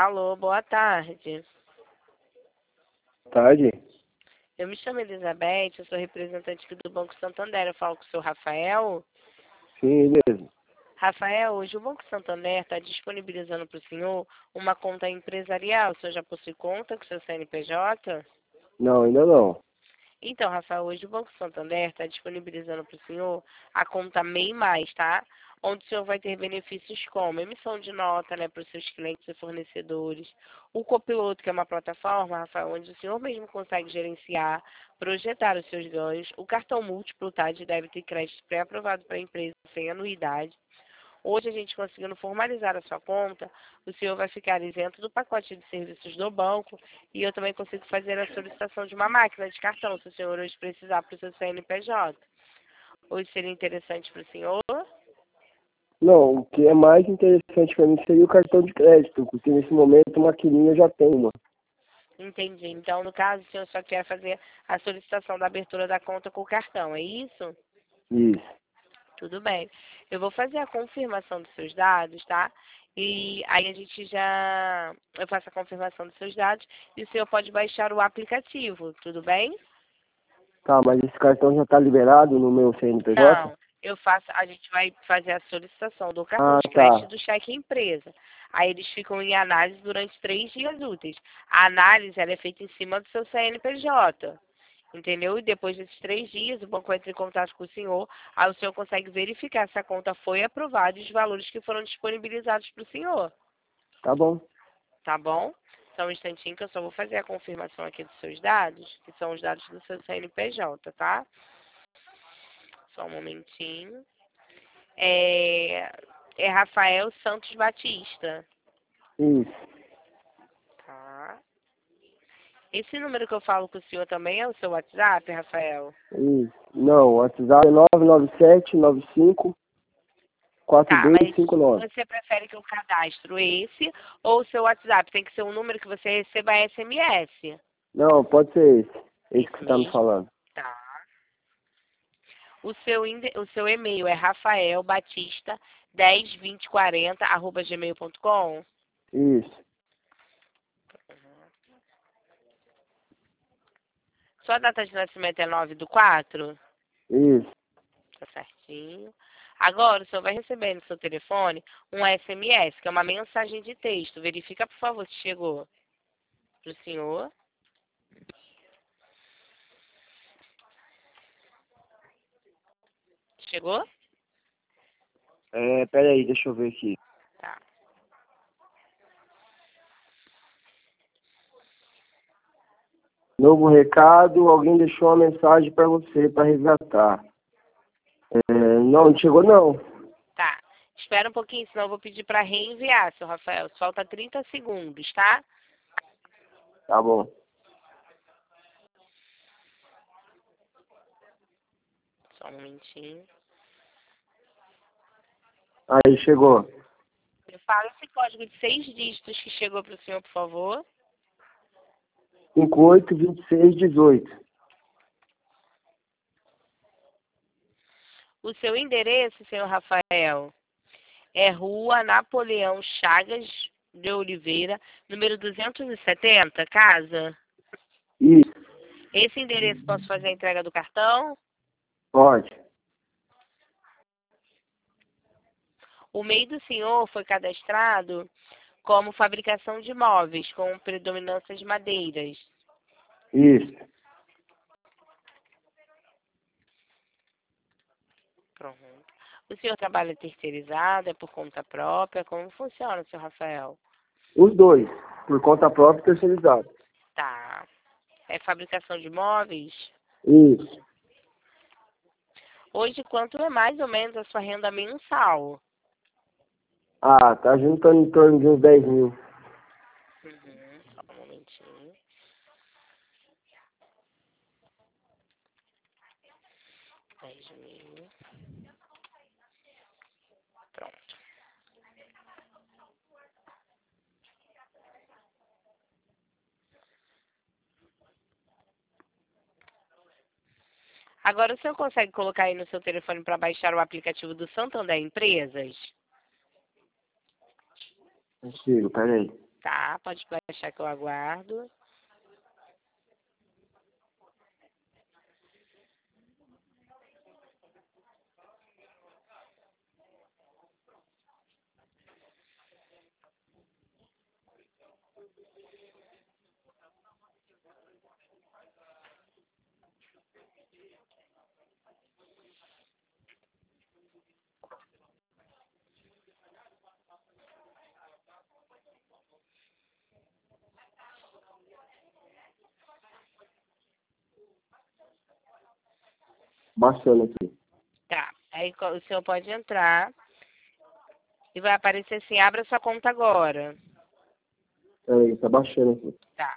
Alô, boa tarde. Tarde? Eu me chamo Elizabeth, eu sou representante aqui do Banco Santander. Eu falo com o seu Rafael. Sim, mesmo. Rafael, hoje o Banco Santander está disponibilizando para o senhor uma conta empresarial. O senhor já possui conta com o seu CNPJ? Não, ainda não. Então, Rafael, hoje o Banco Santander está disponibilizando para o senhor a conta MEI Mais, tá? Onde o senhor vai ter benefícios como emissão de nota, né, para os seus clientes e fornecedores. O Copiloto, que é uma plataforma, Rafael, onde o senhor mesmo consegue gerenciar, projetar os seus ganhos. O cartão múltiplo, tá, de débito e crédito pré-aprovado para a empresa sem anuidade. Hoje, a gente conseguindo formalizar a sua conta, o senhor vai ficar isento do pacote de serviços do banco e eu também consigo fazer a solicitação de uma máquina de cartão, se o senhor hoje precisar para o seu CNPJ. Hoje seria interessante para o senhor? Não, o que é mais interessante para mim seria o cartão de crédito, porque nesse momento maquininha eu já tenho uma. Entendi. Então, no caso, o senhor só quer fazer a solicitação da abertura da conta com o cartão, é isso? Isso. Tudo bem. Eu vou fazer a confirmação dos seus dados, tá? E aí a gente já... Eu faço a confirmação dos seus dados e o senhor pode baixar o aplicativo, tudo bem? Tá, mas esse cartão já tá liberado no meu CNPJ? Não, a gente vai fazer a solicitação do cartão Ah, de crédito tá. e do cheque empresa. Aí eles ficam em análise durante 3 dias úteis. A análise ela é feita em cima do seu CNPJ. Entendeu? E depois desses 3 dias, o banco vai entrar em contato com o senhor, aí o senhor consegue verificar se a conta foi aprovada e os valores que foram disponibilizados para o senhor. Tá bom. Tá bom? Só um instantinho que eu só vou fazer a confirmação aqui dos seus dados, que são os dados do seu CNPJ, tá? Só um momentinho. É Rafael Santos Batista. Isso. Tá. Esse número que eu falo com o senhor também é o seu WhatsApp, Rafael? Isso. Não, o WhatsApp é 99795 Tá, mas 4259. você prefere que eu cadastro esse ou o seu WhatsApp? Tem que ser um número que você receba SMS. Não, pode ser esse. Esse que Esse você tá me mesmo? falando. Tá. O seu e-mail é rafaelbatista102040@gmail.com. Isso. Sua data de nascimento é 9/4? Isso. Tá certinho. Agora, o senhor vai receber no seu telefone um SMS, que é uma mensagem de texto. Verifica, por favor, se chegou pro senhor. Chegou? Peraí, deixa eu ver aqui. Tá. Novo recado, alguém deixou uma mensagem para você para resgatar. Não chegou não. Tá. Espera um pouquinho, senão eu vou pedir para reenviar, seu Rafael. Falta 30 segundos, tá? Tá bom. Só um momentinho. Aí, chegou. Me fala esse código de 6 dígitos que chegou pro senhor, por favor. 582618. O seu endereço, senhor Rafael, é Rua Napoleão Chagas de Oliveira, número 270, casa? Isso, Esse endereço, posso fazer a entrega do cartão? pode. O MEI do senhor foi cadastrado como fabricação de móveis, com predominância de madeiras. Isso. Pronto. O senhor trabalha terceirizado, é por conta própria? Como funciona, senhor Rafael? Os dois, por conta própria e terceirizado. Tá. É fabricação de móveis? Isso. Hoje, quanto é mais ou menos a sua renda mensal? Ah, tá juntando em torno de uns 10 mil. Uhum. Só um momentinho. 10.000. Pronto. Agora, o senhor consegue colocar aí no seu telefone para baixar o aplicativo do Santander Empresas? Consigo, peraí. Tá, pode baixar que eu aguardo. Baixando aqui. Tá, aí o senhor pode entrar e vai aparecer assim, abra sua conta agora. Peraí, tá baixando aqui. Tá.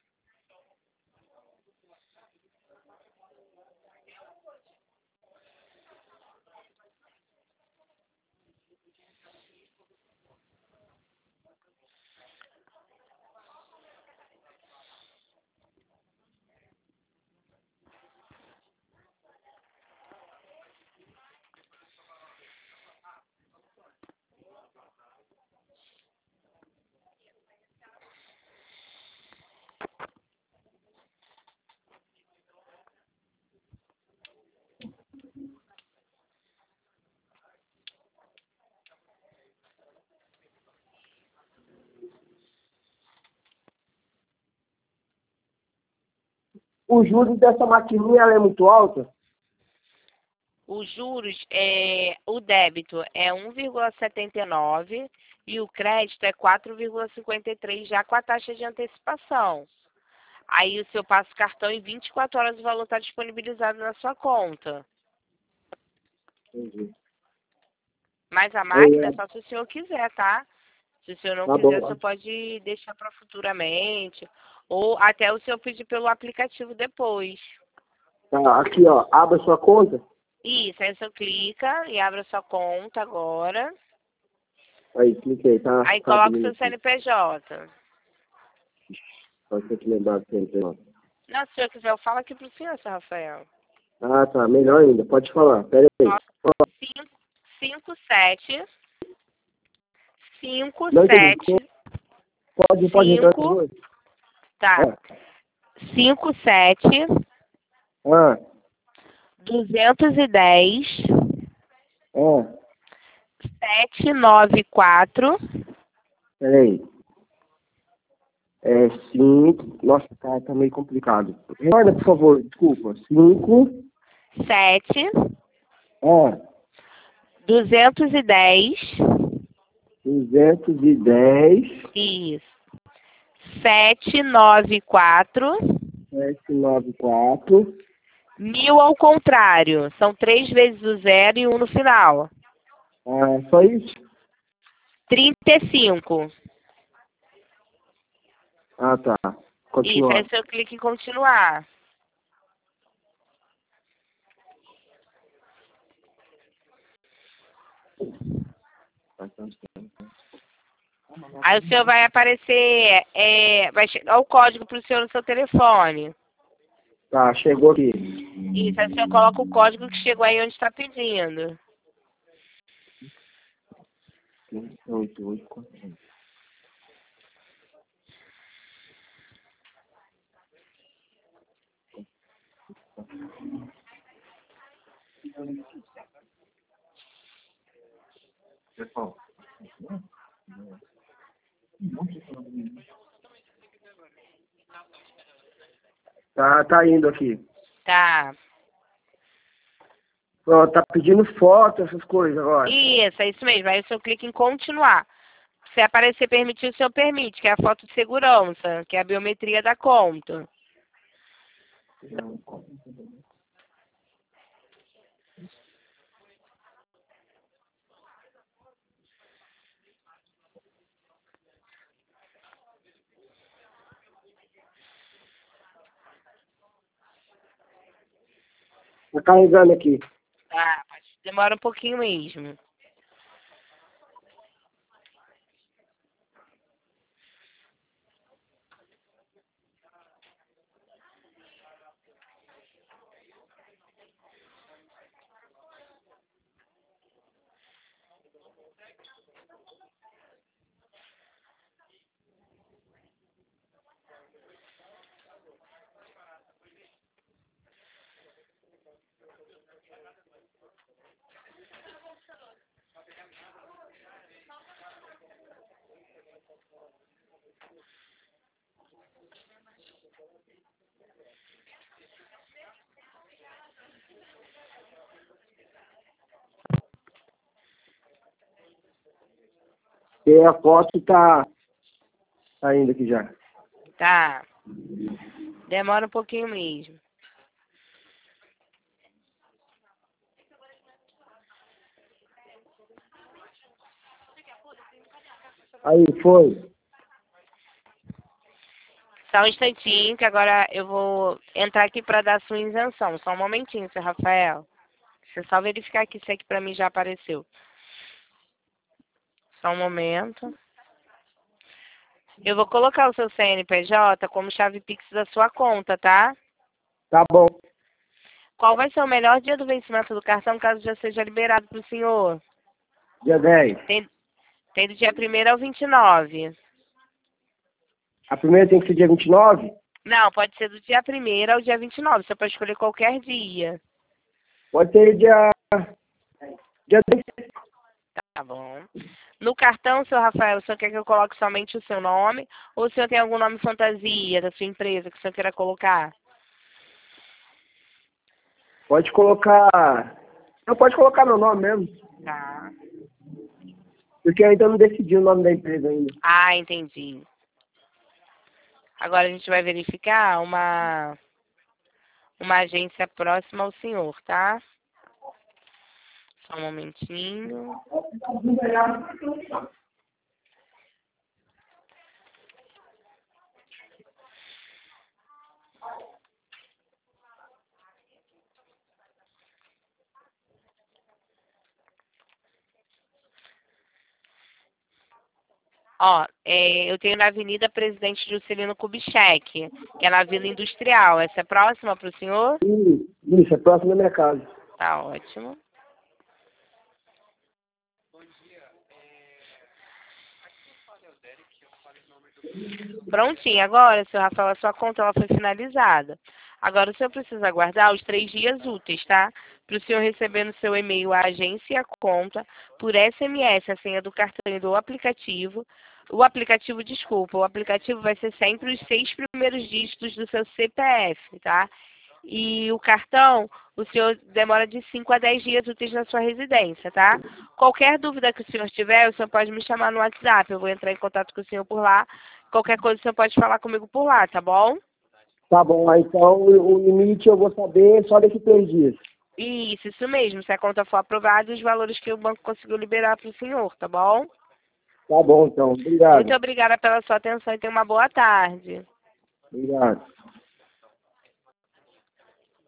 O juros dessa maquininha ela é muito alta? Os juros, o débito é 1,79 e o crédito é 4,53 já com a taxa de antecipação. Aí o senhor passa o cartão em 24 horas o valor está disponibilizado na sua conta. Entendi. Mas a máquina é só se o senhor quiser, tá? Se o senhor não Tá quiser, bom. o senhor pode deixar para futuramente. Ou até o senhor pedir pelo aplicativo depois. Tá, aqui, ó. Abra sua conta. Isso, aí o senhor clica e abre a sua conta agora. Aí, cliquei, tá? Aí Tá coloca o abrindo seu aqui. CNPJ. Pode ter que lembrar do CNPJ. Não, se o senhor quiser, eu falo aqui pro senhor, seu Rafael. Ah, tá. Melhor ainda. Pode falar. Pera aí. 57 Não entendi. 57 Pode entrar por 5, favor? tá, Ah, 57 ah, 210 ah. 794 Peraí. É 5. Nossa, tá meio complicado. Recorda, por favor. Desculpa. 5. 7 Ah, 210 210. isso 794 794. 1000 ao contrário. São 3 vezes o zero e um no final. Ah, só isso? 35. Ah, tá. Isso, aí Continuar. o senhor clica em continuar. Aí o senhor vai aparecer, vai chegar o código para o senhor no seu telefone. Tá, chegou aqui. Isso, aí o senhor coloca o código que chegou aí onde está pedindo. 88. Pessoal. Tá indo aqui. Tá. Ó, tá pedindo foto, essas coisas agora. Isso, é isso mesmo. Aí o senhor clica em continuar. Se aparecer permitir, o senhor permite, que é a foto de segurança, que é a biometria da conta. Tá carregando aqui. Tá, mas demora um pouquinho mesmo. E a foto tá indo aqui já. Tá. Demora um pouquinho mesmo. Aí, foi. Só um instantinho, que agora eu vou entrar aqui para dar sua isenção. Só um momentinho, seu Rafael. Deixa eu só verificar aqui se aqui para mim já apareceu. Só um momento. Eu vou colocar o seu CNPJ como chave Pix da sua conta, tá? Tá bom. Qual vai ser o melhor dia do vencimento do cartão, caso já seja liberado para o senhor? Dia 10. Tem do dia 1º ao 29. A primeira tem que ser dia 29? Não, pode ser do dia 1º ao dia 29. Você pode escolher qualquer dia. Pode ser dia 10. Tá bom. No cartão, seu Rafael, o senhor quer que eu coloque somente o seu nome? Ou o senhor tem algum nome fantasia da sua empresa que o senhor queira colocar? Pode colocar... Não, pode colocar meu nome mesmo. Tá. Porque eu ainda não decidi o nome da empresa ainda. Ah, entendi. Agora a gente vai verificar uma agência próxima ao senhor, tá? Só um momentinho. Ó, eu tenho na Avenida Presidente Juscelino Kubitschek, que é na Vila Industrial. Essa é próxima para o senhor? Isso, é próximo da minha casa. Tá ótimo. Prontinho, agora, seu Rafael, a sua conta ela foi finalizada. Agora o senhor precisa aguardar os 3 dias úteis, tá? Para o senhor receber no seu e-mail a agência e a conta, por SMS, a senha do cartão e do aplicativo. O aplicativo, desculpa, o aplicativo vai ser sempre os 6 primeiros dígitos do seu CPF, tá? E o cartão, o senhor demora de 5 a 10 dias úteis na sua residência, tá? Qualquer dúvida que o senhor tiver, o senhor pode me chamar no WhatsApp. Eu vou entrar em contato com o senhor por lá. Qualquer coisa o senhor pode falar comigo por lá, tá bom? Tá bom, aí, então o limite eu vou saber só daqui 3 dias. Isso mesmo. Se a conta for aprovada, os valores que o banco conseguiu liberar para o senhor, tá bom? Tá bom, então. Obrigado. Muito obrigada pela sua atenção e tenha uma boa tarde. Obrigado.